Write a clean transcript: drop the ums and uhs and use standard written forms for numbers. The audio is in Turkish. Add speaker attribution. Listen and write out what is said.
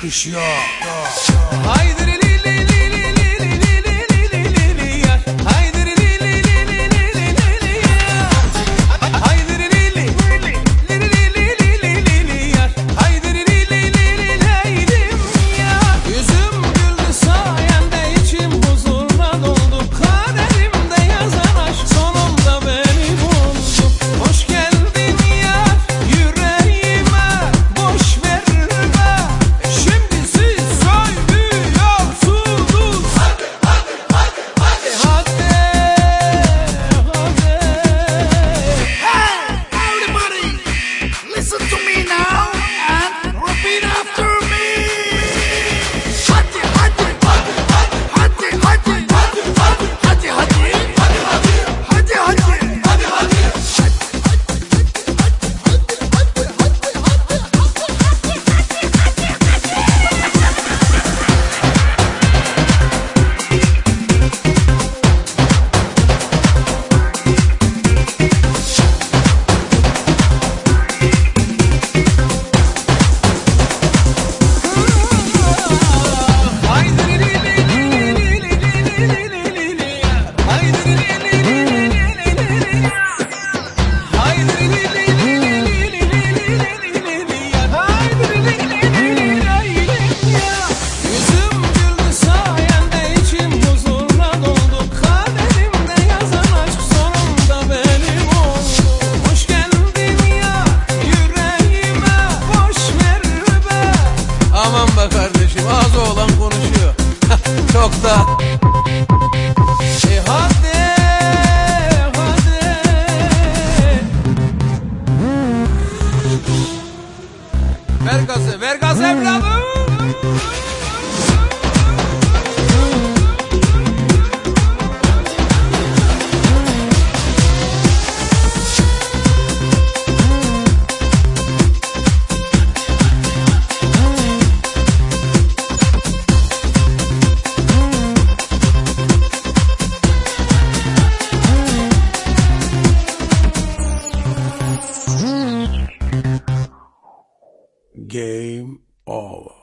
Speaker 1: yakışıyor.
Speaker 2: Haydi li li li li li li li li li li ya. Haydi li li li li li li li li ya. Haydi li li li li li li li li ya. Haydi li li li li leylim ya. Yüzüm güldü sayende, içim huzurla doldu. Kaderimde yazan aşk sonunda beni buldu. Hoş geldin ya yüreğime, boş verme. Şimdi siz söylüyorsunuz. Hadi hadi hadi hadi hadi hadi.
Speaker 3: Hey, everybody, listen to me now and repeat after me. Hadi hadi hadi hadi hadi hadi hadi hadi hadi hadi hadi.
Speaker 2: Haydi li li li li li li li li li ya. Haydi li li li li li li li ya. Haydi li li li li li li li li ya. Haydi li li li li li ya. Yüzüm güldü sayende, içim huzurla doldu. Kaderimde yazan aşk sonunda benim oldu. Hoş geldin ya yüreğime, boş ver be. Aman be kardeşim, ağzı olan konuşuyor. Çok da. Hadi hadi. Ver gazı evladım.
Speaker 1: Game over.